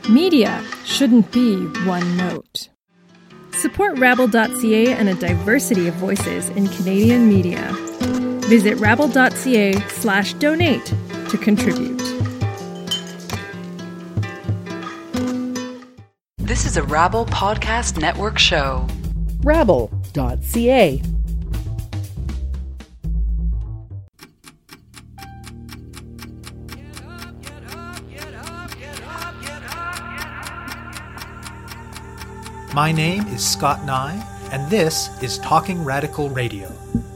Media shouldn't be one note. Support Rabble.ca and a diversity of voices in Canadian media. Visit rabble.ca/donate to contribute. This is a Rabble Podcast Network show. Rabble.ca. My name is Scott Nye, and this is Talking Radical Radio.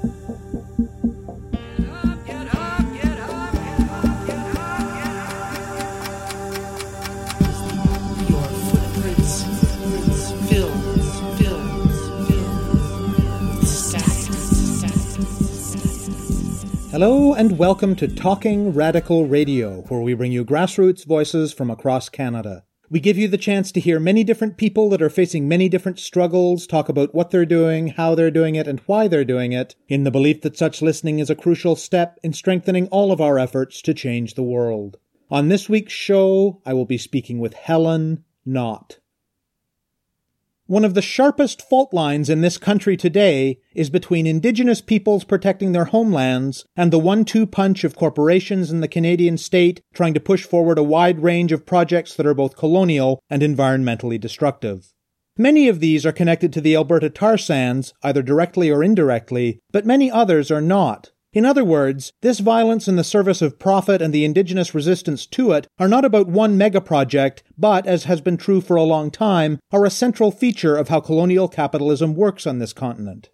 Hello and welcome to Talking Radical Radio, where we bring you grassroots voices from across Canada. We give you the chance to hear many different people that are facing many different struggles, talk about what they're doing, how they're doing it, and why they're doing it, in the belief that such listening is a crucial step in strengthening all of our efforts to change the world. On this week's show, I will be speaking with Helen Knott. One of the sharpest fault lines in this country today is between Indigenous peoples protecting their homelands and the 1-2 punch of corporations in the Canadian state trying to push forward a wide range of projects that are both colonial and environmentally destructive. Many of these are connected to the Alberta tar sands, either directly or indirectly, but many others are not. In other words, this violence in the service of profit and the Indigenous resistance to it are not about one megaproject, but, as has been true for a long time, are a central feature of how colonial capitalism works on this continent.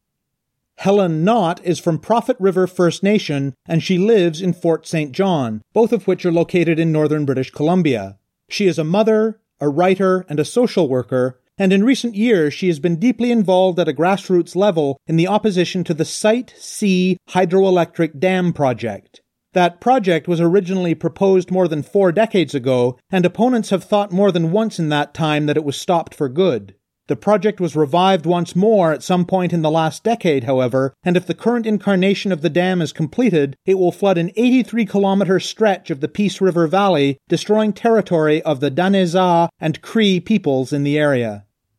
Helen Knott is from Prophet River First Nation, and she lives in Fort St. John, both of which are located in northern British Columbia. She is a mother, a writer, and a social worker, and in recent years she has been deeply involved at a grassroots level in the opposition to the Site C hydroelectric dam project. That project was originally proposed more than 4 decades ago, and opponents have thought more than once in that time that it was stopped for good. The project was revived once more at some point in the last decade, however, and if the current incarnation of the dam is completed, it will flood an 83-kilometer stretch of the Peace River Valley, destroying territory of the Daneza and Cree peoples in the area.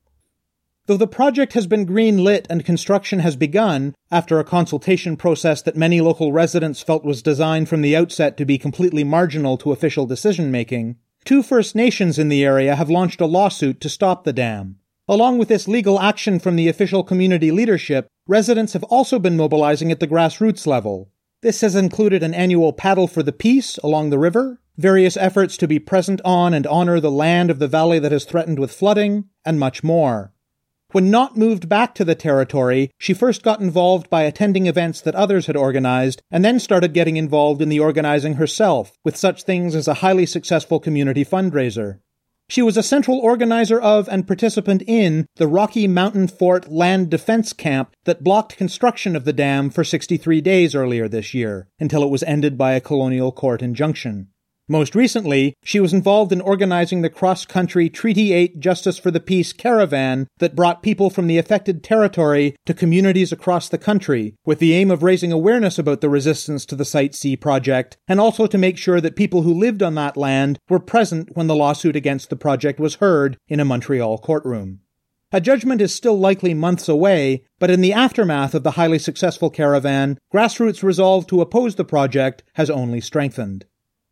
Though the project has been green-lit and construction has begun, after a consultation process that many local residents felt was designed from the outset to be completely marginal to official decision-making, 2 First Nations in the area have launched a lawsuit to stop the dam. Along with this legal action from the official community leadership, residents have also been mobilizing at the grassroots level. This has included an annual Paddle for the Peace along the river, various efforts to be present on and honor the land of the valley that is threatened with flooding, and much more. When Knott moved back to the territory, she first got involved by attending events that others had organized, and then started getting involved in the organizing herself, with such things as a highly successful community fundraiser. She was a central organizer of and participant in the Rocky Mountain Fort Land Defense Camp that blocked construction of the dam for 63 days earlier this year, until it was ended by a colonial court injunction. Most recently, she was involved in organizing the cross-country Treaty 8 Justice for the Peace caravan that brought people from the affected territory to communities across the country, with the aim of raising awareness about the resistance to the Site C project, and also to make sure that people who lived on that land were present when the lawsuit against the project was heard in a Montreal courtroom. A judgment is still likely months away, but in the aftermath of the highly successful caravan, grassroots resolve to oppose the project has only strengthened.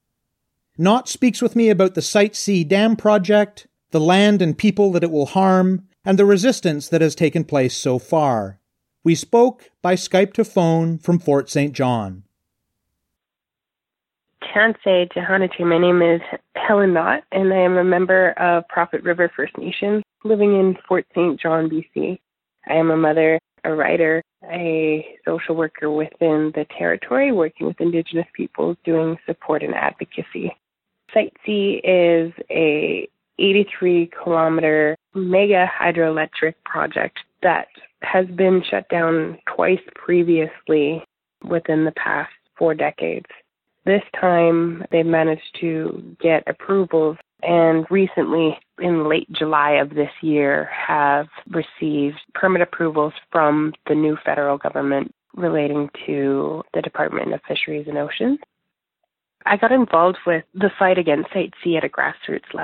Knott speaks with me about the Site C dam project, the land and people that it will harm, and the resistance that has taken place so far. We spoke by Skype to phone from Fort St. John. Chansay Jahanati. My name is Helen Knott, and I am a member of Prophet River First Nation, living in Fort St. John, BC. I am a mother, a writer, a social worker within the territory, working with Indigenous peoples, doing support and advocacy. Site C is a 83-kilometer mega hydroelectric project that has been shut down twice previously within the past 4 decades. This time, they've managed to get approvals, and recently, in late July of this year, have received permit approvals from the new federal government relating to the Department of Fisheries and Oceans. I got involved with the fight against Site C at a grassroots level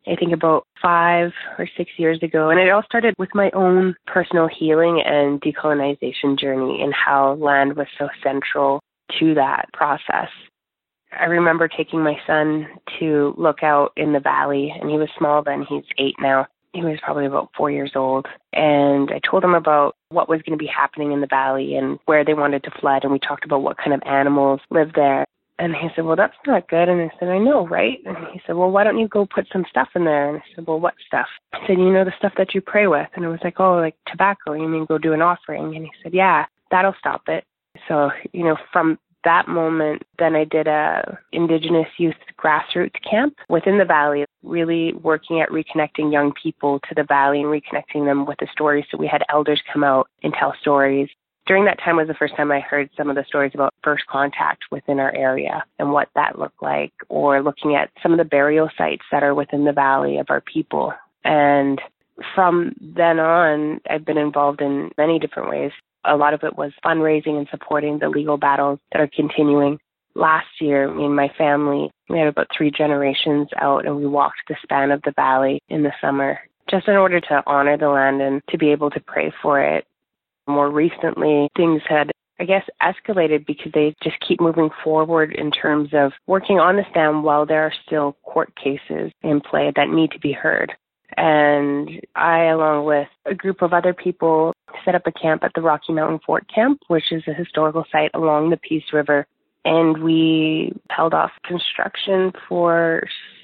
I think about 5 or 6 years ago. And it all started with my own personal healing and decolonization journey and how land was so central to that process. I remember taking my son to look out in the valley, and he was small then. He's 8 now. He was probably about 4 years old. And I told him about what was going to be happening in the valley and where they wanted to flood. And we talked about what kind of animals live there. And he said, well, that's not good. And I said, I know, right? And he said, well, why don't you go put some stuff in there? And I said, well, what stuff? I said, you know, the stuff that you pray with. And I was like, oh, like tobacco. You mean go do an offering? And he said, yeah, that'll stop it. So, you know, from that moment, then I did a Indigenous youth grassroots camp within the valley, really working at reconnecting young people to the valley and reconnecting them with the stories. So we had elders come out and tell stories. During that time was the first time I heard some of the stories about first contact within our area and what that looked like, or looking at some of the burial sites that are within the valley of our people. And from then on, I've been involved in many different ways. A lot of it was fundraising and supporting the legal battles that are continuing. Last year, me and my family, we had about 3 generations out, and we walked the span of the valley in the summer, just in order to honor the land and to be able to pray for it. More recently, things had, I guess, escalated because they just keep moving forward in terms of working on the stand while there are still court cases in play that need to be heard. And I, along with a group of other people, set up a camp at the Rocky Mountain Fort Camp, which is a historical site along the Peace River. And we held off construction for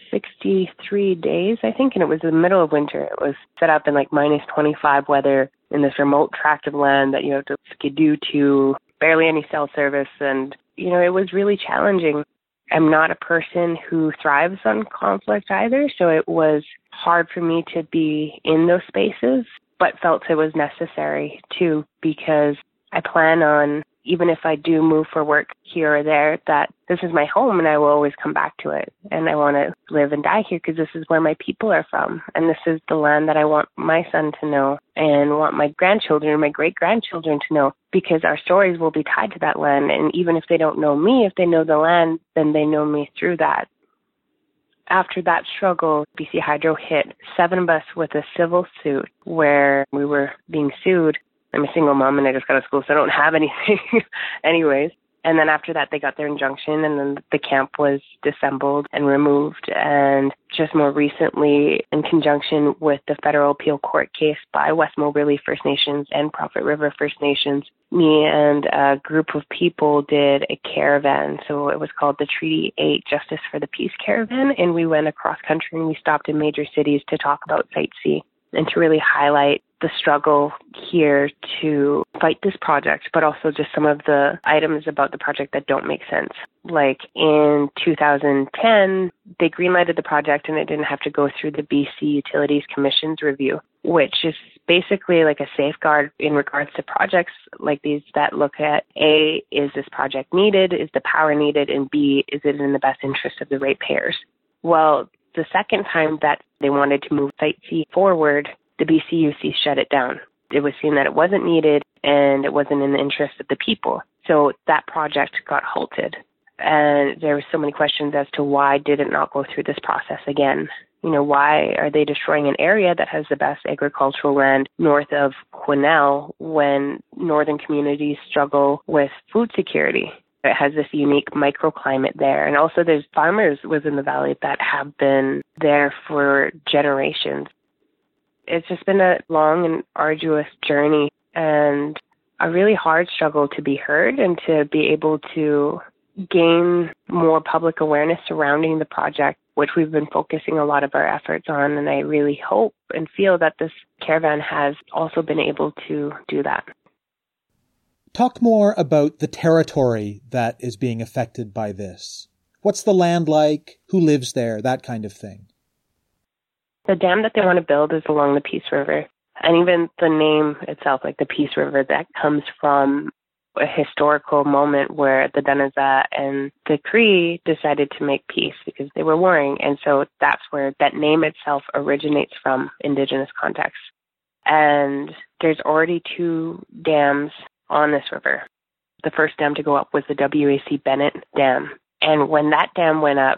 63 days, I think, and it was the middle of winter. It was set up in like minus 25 weather in this remote tract of land that you have to skidoo to, barely any cell service. And, you know, it was really challenging. I'm not a person who thrives on conflict either, so it was hard for me to be in those spaces, but felt it was necessary too, because I plan on, even if I do move for work here or there, that this is my home and I will always come back to it. And I want to live and die here because this is where my people are from. And this is the land that I want my son to know and want my grandchildren and my great-grandchildren to know, because our stories will be tied to that land. And even if they don't know me, if they know the land, then they know me through that. After that struggle, BC Hydro hit 7 of us with a civil suit where we were being sued. I'm a single mom and I just got out of school, so I don't have anything anyways. And then after that, they got their injunction, and then the camp was disassembled and removed. And just more recently, in conjunction with the federal appeal court case by West Moberly First Nations and Prophet River First Nations, me and a group of people did a caravan. So it was called the Treaty 8 Justice for the Peace Caravan. And we went across country and we stopped in major cities to talk about Site C and to really highlight the struggle here to fight this project, but also just some of the items about the project that don't make sense. Like in 2010, they greenlighted the project and it didn't have to go through the BC Utilities Commission's review, which is basically like a safeguard in regards to projects like these that look at A, is this project needed? Is the power needed? And B, is it in the best interest of the ratepayers? Well, the second time that they wanted to move Site C forward, the BCUC shut it down. It was seen that it wasn't needed and it wasn't in the interest of the people. So that project got halted. And there were so many questions as to why did it not go through this process again? You know, why are they destroying an area that has the best agricultural land north of Quesnel when northern communities struggle with food security? It has this unique microclimate there. And also there's farmers within the valley that have been there for generations. It's just been a long and arduous journey and a really hard struggle to be heard and to be able to gain more public awareness surrounding the project, which we've been focusing a lot of our efforts on. And I really hope and feel that this caravan has also been able to do that. Talk more about the territory that is being affected by this. What's the land like? Who lives there? That kind of thing. The dam that they want to build is along the Peace River. And even the name itself, like the Peace River, that comes from a historical moment where the Daneza and the Cree decided to make peace because they were warring. And so that's where that name itself originates from, Indigenous context. And there's already 2 dams on this river. The first dam to go up was the WAC Bennett Dam. And when that dam went up,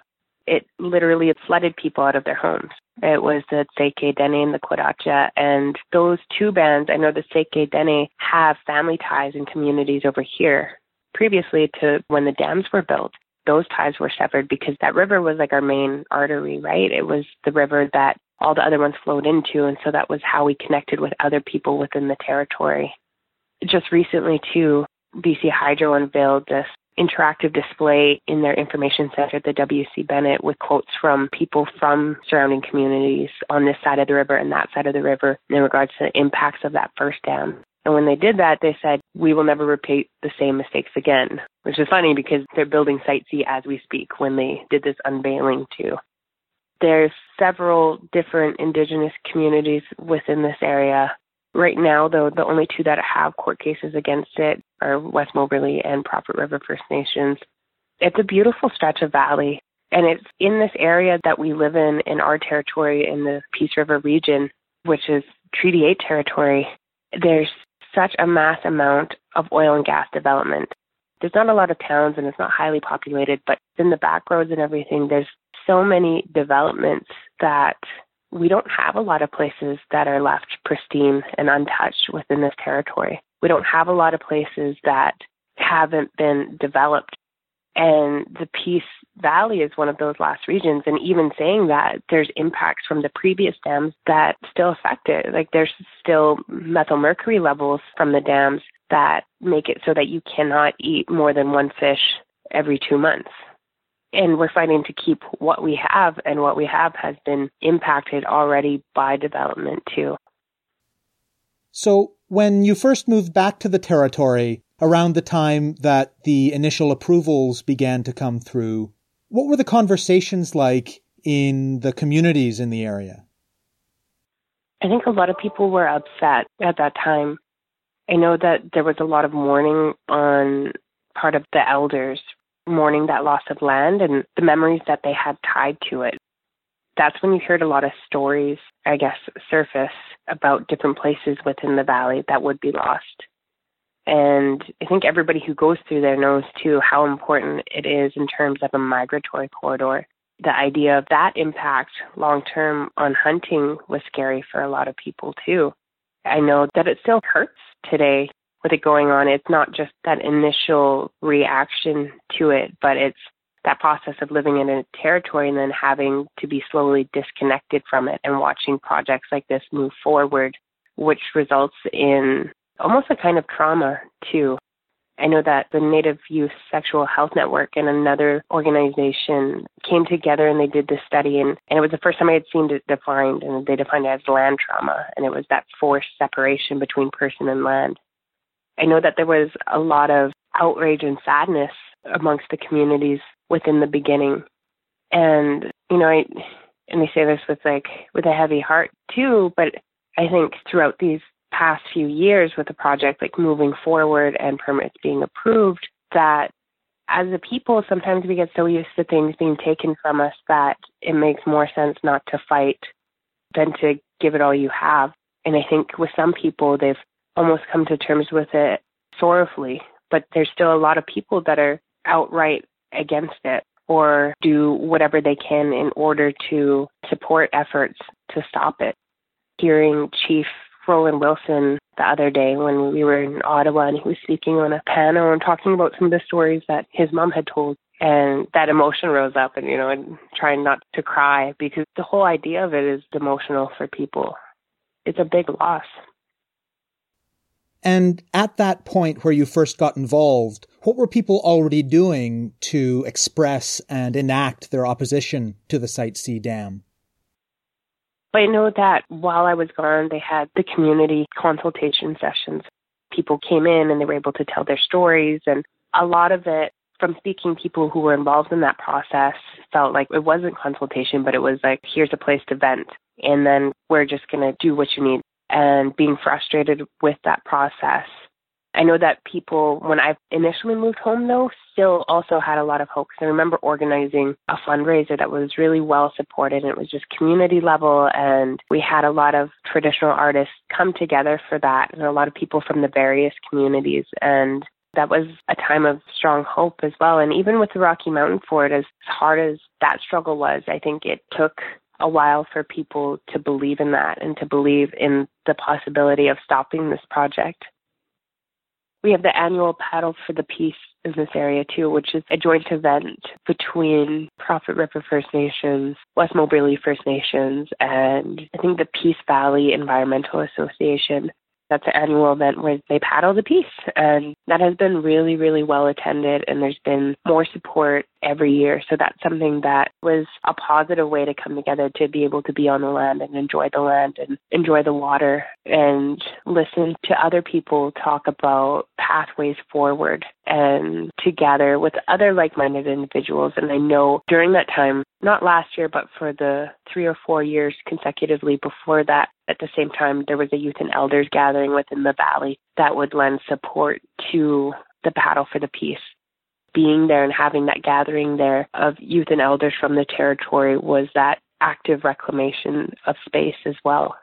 it literally flooded people out of their homes. It was the Tseke Dene and the Kwaracha, and those two bands, I know the Tseke Dene have family ties and communities over here. Previously to when the dams were built, those ties were severed because that river was like our main artery, right? It was the river that all the other ones flowed into, and so that was how we connected with other people within the territory. Just recently, too, BC Hydro unveiled this interactive display in their information center at the W.C. Bennett with quotes from people from surrounding communities on this side of the river and that side of the river in regards to the impacts of that first dam. And when they did that, they said, we will never repeat the same mistakes again, which is funny because they're building Site C as we speak when they did this unveiling too. There's several different Indigenous communities within this area. Right now, though, the only two that have court cases against it are West Moberly and Prophet River First Nations. It's a beautiful stretch of valley, and it's in this area that we live in our territory in the Peace River region, which is Treaty 8 territory. There's such a mass amount of oil and gas development. There's not a lot of towns, and it's not highly populated, but in the back roads and everything, there's so many developments that we don't have a lot of places that are left pristine and untouched within this territory. We don't have a lot of places that haven't been developed. And the Peace Valley is one of those last regions. And even saying that, there's impacts from the previous dams that still affect it. Like there's still methylmercury levels from the dams that make it so that you cannot eat more than one fish every 2 months. And we're fighting to keep what we have, and what we have has been impacted already by development too. So when you first moved back to the territory, around the time that the initial approvals began to come through, what were the conversations like in the communities in the area? I think a lot of people were upset at that time. I know that there was a lot of mourning on part of the elders, mourning that loss of land and the memories that they had tied to it. That's when you heard a lot of stories, I guess, surface about different places within the valley that would be lost. And I think everybody who goes through there knows, too, how important it is in terms of a migratory corridor. The idea of that impact long-term on hunting was scary for a lot of people, too. I know that it still hurts today with it going on. It's not just that initial reaction to it, but it's that process of living in a territory and then having to be slowly disconnected from it and watching projects like this move forward, which results in almost a kind of trauma, too. I know that the Native Youth Sexual Health Network and another organization came together and they did this study, and it was the first time I had seen it defined, and they defined it as land trauma, and it was that forced separation between person and land. I know that there was a lot of outrage and sadness amongst the communities within the beginning. And, you know, I say this with a heavy heart too, but I think throughout these past few years with the project, like moving forward and permits being approved, that as a people, sometimes we get so used to things being taken from us that it makes more sense not to fight than to give it all you have. And I think with some people, they've almost come to terms with it sorrowfully, but there's still a lot of people that are outright against it or do whatever they can in order to support efforts to stop it. Hearing Chief Roland Wilson the other day when we were in Ottawa, and he was speaking on a panel and talking about some of the stories that his mom had told, and that emotion rose up, and, and trying not to cry because the whole idea of it is emotional for people. It's a big loss. And at that point where you first got involved, what were people already doing to express and enact their opposition to the Site C dam? I know that while I was gone, they had the community consultation sessions. People came in and they were able to tell their stories. And a lot of it, from speaking to people who were involved in that process, felt like it wasn't consultation, but it was like, here's a place to vent. And then we're just going to do what you need. And being frustrated with that process. I know that people, when I initially moved home, though, still also had a lot of hope. I remember organizing a fundraiser that was really well supported, and it was just community level, and we had a lot of traditional artists come together for that, and a lot of people from the various communities. And that was a time of strong hope as well. And even with the Rocky Mountain Fort, as hard as that struggle was, I think it took a while for people to believe in that and to believe in the possibility of stopping this project. We have the annual Paddle for the Peace in this area too, which is a joint event between Prophet River First Nations, West Moberly First Nations, and I think the Peace Valley Environmental Association. That's an annual event where they paddle the peace, and that has been really, really well attended, and there's been more support every year. So that's something that was a positive way to come together, to be able to be on the land and enjoy the land and enjoy the water and listen to other people talk about pathways forward and to gather with other like-minded individuals. And I know during that time, not last year, but for the 3 or 4 years consecutively before that, at the same time, there was a youth and elders gathering within the valley that would lend support to the Paddle for the Peace. Being there and having that gathering there of youth and elders from the territory was that active reclamation of space as well.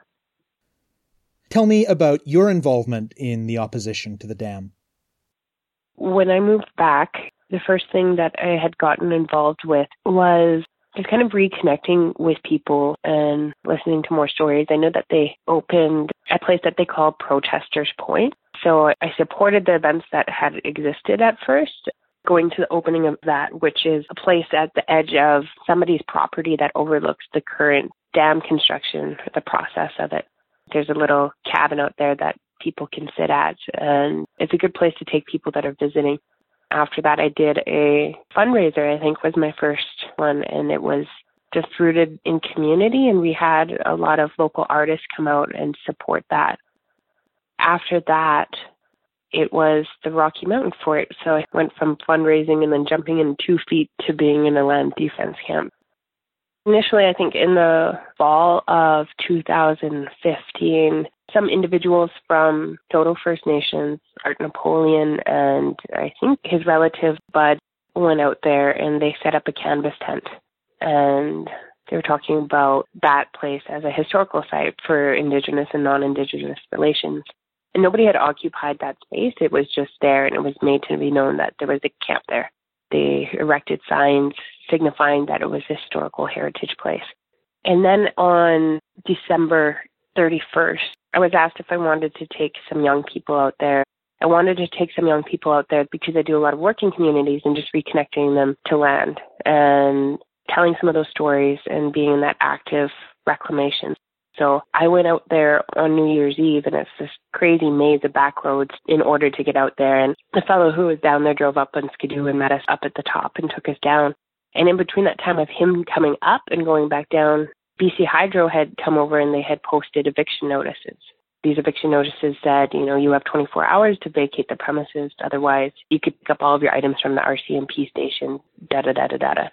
Tell me about your involvement in the opposition to the dam. When I moved back, the first thing that I had gotten involved with was just kind of reconnecting with people and listening to more stories. I know that they opened a place that they call Protesters Point. So I supported the events that had existed at first, going to the opening of that, which is a place at the edge of somebody's property that overlooks the current dam construction, the process of it. There's a little cabin out there that people can sit at, and it's a good place to take people that are visiting. After that, I did a fundraiser, I think was my first one, and it was just rooted in community, and we had a lot of local artists come out and support that. After that, it was the Rocky Mountain Fort, so I went from fundraising and then jumping in 2 feet to being in a land defense camp. Initially, I think in the fall of 2015, some individuals from Total First Nations, Art Napoleon, and I think his relative, Bud, went out there and they set up a canvas tent. And they were talking about that place as a historical site for Indigenous and non-Indigenous relations. And nobody had occupied that space. It was just there, and it was made to be known that there was a camp there. They erected signs signifying that it was a historical heritage place. And then on December 31st, I was asked if I wanted to take some young people out there. I wanted to take some young people out there because I do a lot of work in communities and just reconnecting them to land and telling some of those stories and being in that active reclamation. So I went out there on New Year's Eve, and it's this crazy maze of back roads in order to get out there. And the fellow who was down there drove up on Skidoo and met us up at the top and took us down. And in between that time of him coming up and going back down, BC Hydro had come over and they had posted eviction notices. These eviction notices said, you have 24 hours to vacate the premises. Otherwise, you could pick up all of your items from the RCMP station, da-da-da-da-da-da.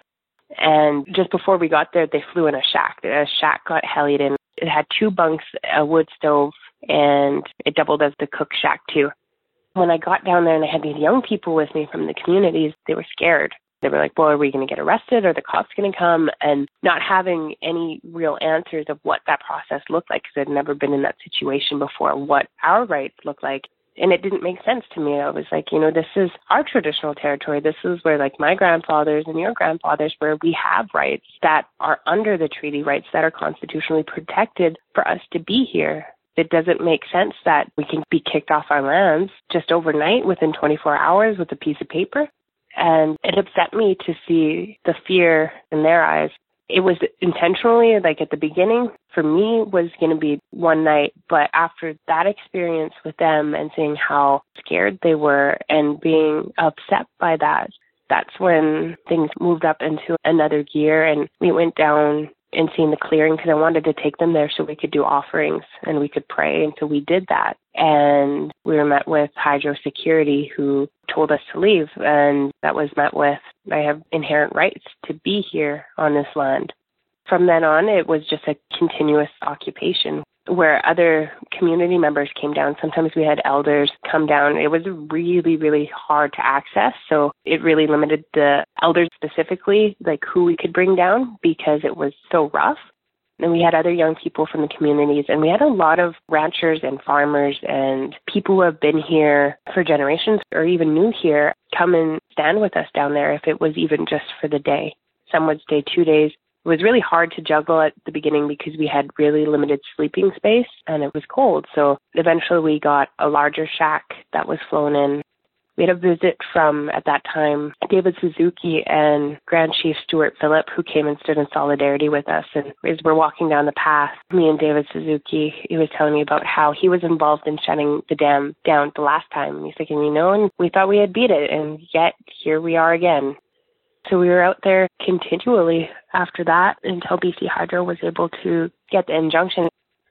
And just before we got there, they flew in a shack. A shack got helied in. It had 2 bunks, a wood stove, and it doubled as the cook shack too. When I got down there and I had these young people with me from the communities, they were scared. They were like, well, are we going to get arrested? Are the cops going to come? And not having any real answers of what that process looked like, because I'd never been in that situation before, what our rights look like. And it didn't make sense to me. I was like, this is our traditional territory. This is where my grandfathers and your grandfathers, where we have rights that are under the treaty, rights that are constitutionally protected for us to be here. It doesn't make sense that we can be kicked off our lands just overnight within 24 hours with a piece of paper. And it upset me to see the fear in their eyes. It was intentionally, at the beginning, for me, was going to be one night. But after that experience with them and seeing how scared they were and being upset by that, that's when things moved up into another gear. And we went down and seen the clearing because I wanted to take them there so we could do offerings and we could pray. And so we did that. And we were met with Hydro Security, who told us to leave. And that was met with, I have inherent rights to be here on this land. From then on, it was just a continuous occupation where other community members came down. Sometimes we had elders come down. It was really, really hard to access. So it really limited the elders specifically, who we could bring down because it was so rough. And we had other young people from the communities, and we had a lot of ranchers and farmers and people who have been here for generations or even new here come and stand with us down there if it was even just for the day. Some would stay 2 days. It was really hard to juggle at the beginning because we had really limited sleeping space and it was cold. So eventually we got a larger shack that was flown in. We had a visit from, at that time, David Suzuki and Grand Chief Stuart Phillip, who came and stood in solidarity with us. And as we're walking down the path, me and David Suzuki, he was telling me about how he was involved in shutting the dam down the last time. And he's thinking, and we thought we had beat it, and yet here we are again. So we were out there continually after that until BC Hydro was able to get the injunction.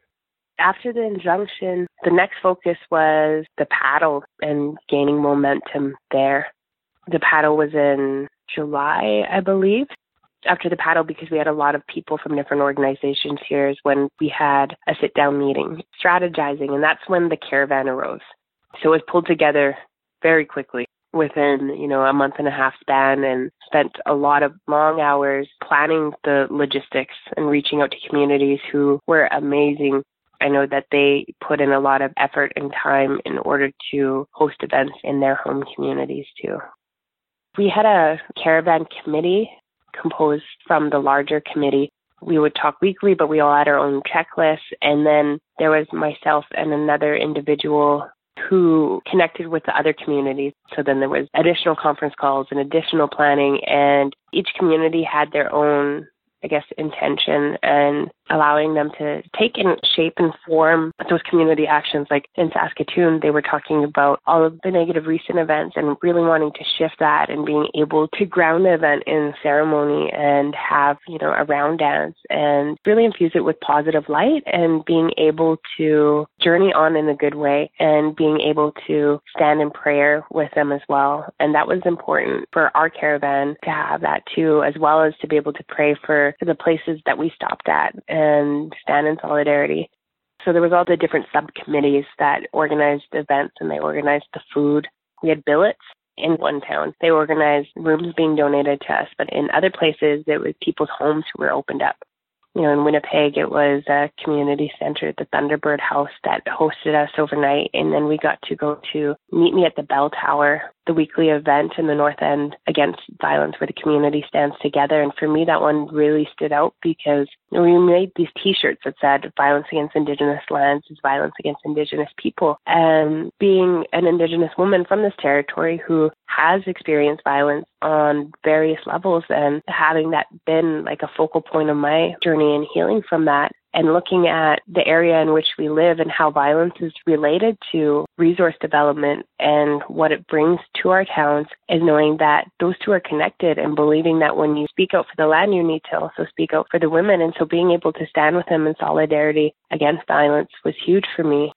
After the injunction, the next focus was the paddle and gaining momentum there. The paddle was in July, I believe. After the paddle, because we had a lot of people from different organizations here, is when we had a sit-down meeting, strategizing, and that's when the caravan arose. So it was pulled together very quickly within, a month and a half span, and spent a lot of long hours planning the logistics and reaching out to communities who were amazing. I know that they put in a lot of effort and time in order to host events in their home communities too. We had a caravan committee composed from the larger committee. We would talk weekly, but we all had our own checklists. And then there was myself and another individual who connected with the other communities. So then there was additional conference calls and additional planning, and each community had their own, intention, and allowing them to take and shape and form those community actions. Like in Saskatoon, they were talking about all of the negative recent events and really wanting to shift that and being able to ground the event in ceremony and have, a round dance and really infuse it with positive light and being able to journey on in a good way and being able to stand in prayer with them as well. And that was important for our caravan to have that too, as well as to be able to pray for the places that we stopped at and stand in solidarity. So there was all the different subcommittees that organized events, and they organized the food. We had billets in one town. They organized rooms being donated to us, but in other places, it was people's homes who were opened up. In Winnipeg, it was a community center, the Thunderbird House, that hosted us overnight. And then we got to go to Meet Me at the Bell Tower, the weekly event in the North End against violence, where the community stands together. And for me, that one really stood out because we made these T-shirts that said violence against Indigenous lands is violence against Indigenous people. And being an Indigenous woman from this territory who has experienced violence on various levels, and having that been like a focal point of my journey and healing from that, and looking at the area in which we live and how violence is related to resource development and what it brings to our towns, is knowing that those two are connected, and believing that when you speak out for the land, you need to also speak out for the women. And so being able to stand with them in solidarity against violence was huge for me.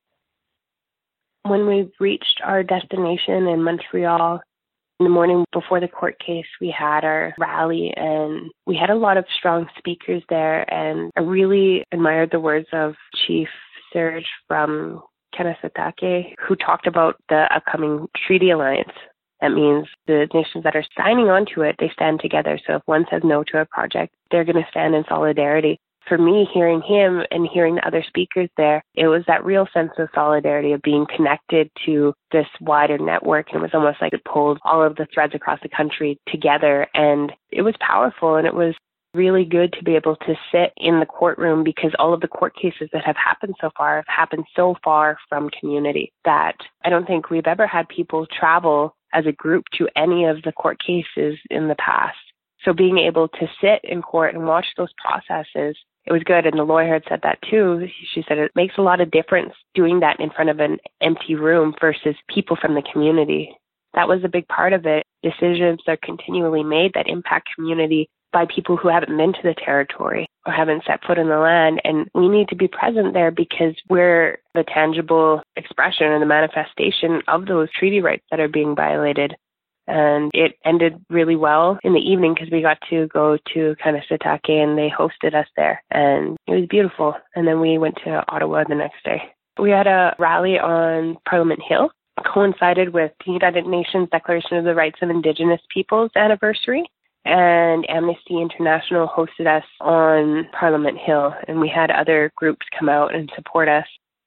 When we reached our destination in Montreal, in the morning before the court case, we had our rally, and we had a lot of strong speakers there. And I really admired the words of Chief Serge from Kanesatake, who talked about the upcoming treaty alliance. That means the nations that are signing on to it, they stand together. So if one says no to a project, they're going to stand in solidarity. For me, hearing him and hearing the other speakers there, it was that real sense of solidarity, of being connected to this wider network. And it was almost like it pulled all of the threads across the country together. And it was powerful, and it was really good to be able to sit in the courtroom, because all of the court cases that have happened so far have happened so far from community that I don't think we've ever had people travel as a group to any of the court cases in the past. So being able to sit in court and watch those processes, it was good. And the lawyer had said that too. She said it makes a lot of difference doing that in front of an empty room versus people from the community. That was a big part of it. Decisions are continually made that impact community by people who haven't been to the territory or haven't set foot in the land. And we need to be present there because we're the tangible expression and the manifestation of those treaty rights that are being violated. And it ended really well in the evening because we got to go to Kanesatake, and they hosted us there, and it was beautiful. And then we went to Ottawa the next day. We had a rally on Parliament Hill, coincided with the United Nations Declaration of the Rights of Indigenous Peoples anniversary. and Amnesty International hosted us on Parliament Hill, and we had other groups come out and support us.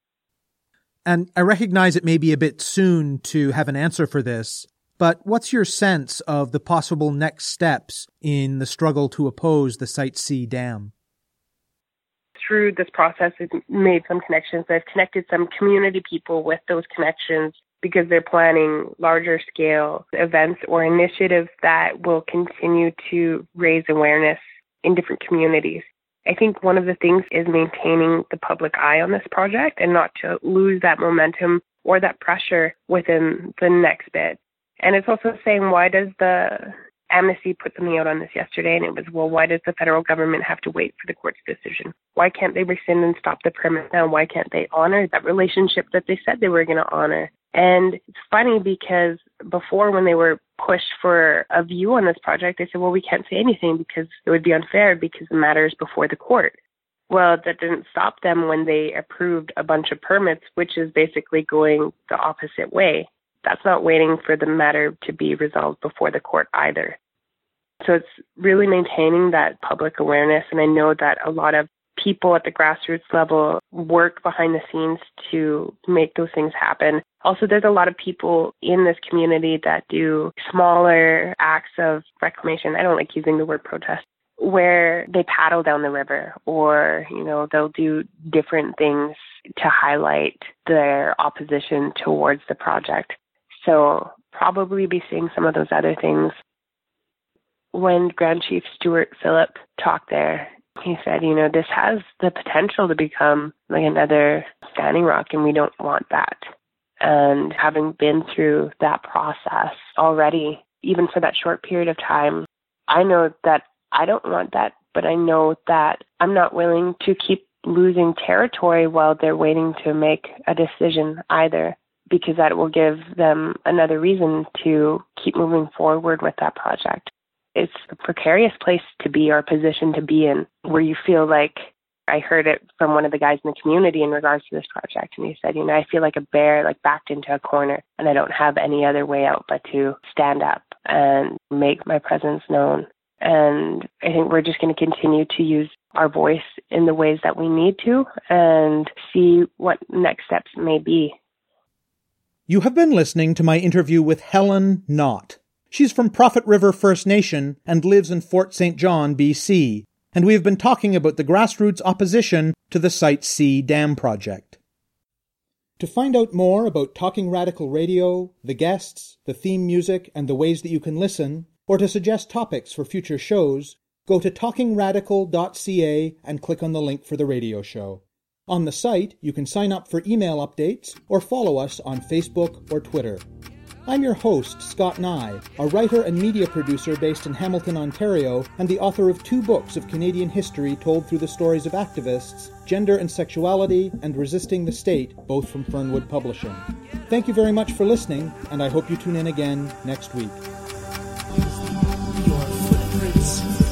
And I recognize it may be a bit soon to have an answer for this, but what's your sense of the possible next steps in the struggle to oppose the Site C dam? Through this process, I've made some connections. I've connected some community people with those connections because they're planning larger scale events or initiatives that will continue to raise awareness in different communities. I think one of the things is maintaining the public eye on this project and not to lose that momentum or that pressure within the next bit. And it's also saying, why does the Amnesty put something out on this yesterday? And it was, well, why does the federal government have to wait for the court's decision? Why can't they rescind and stop the permit now? Why can't they honor that relationship that they said they were going to honor? And it's funny because before, when they were pushed for a view on this project, they said, well, we can't say anything because it would be unfair because the matter is before the court. Well, that didn't stop them when they approved a bunch of permits, which is basically going the opposite way. That's not waiting for the matter to be resolved before the court either. So it's really maintaining that public awareness. And I know that a lot of people at the grassroots level work behind the scenes to make those things happen. Also, there's a lot of people in this community that do smaller acts of reclamation. I don't like using the word protest, where they paddle down the river or, they'll do different things to highlight their opposition towards the project. So probably be seeing some of those other things. When Grand Chief Stuart Phillip talked there, he said, this has the potential to become like another Standing Rock, and we don't want that. And having been through that process already, even for that short period of time, I know that I don't want that, but I know that I'm not willing to keep losing territory while they're waiting to make a decision either, because that will give them another reason to keep moving forward with that project. It's a precarious place to be, or position to be in, where you feel like, I heard it from one of the guys in the community in regards to this project, and he said, I feel like a bear, like backed into a corner, and I don't have any other way out but to stand up and make my presence known. And I think we're just going to continue to use our voice in the ways that we need to and see what next steps may be. You have been listening to my interview with Helen Knott. She's from Prophet River First Nation and lives in Fort St. John, BC, and we have been talking about the grassroots opposition to the Site C dam project. To find out more about Talking Radical Radio, the guests, the theme music, and the ways that you can listen, or to suggest topics for future shows, go to talkingradical.ca and click on the link for the radio show. On the site, you can sign up for email updates or follow us on Facebook or Twitter. I'm your host, Scott Nye, a writer and media producer based in Hamilton, Ontario, and the author of 2 books of Canadian history told through the stories of activists, Gender and Sexuality, and Resisting the State, both from Fernwood Publishing. Thank you very much for listening, and I hope you tune in again next week. Your footprints.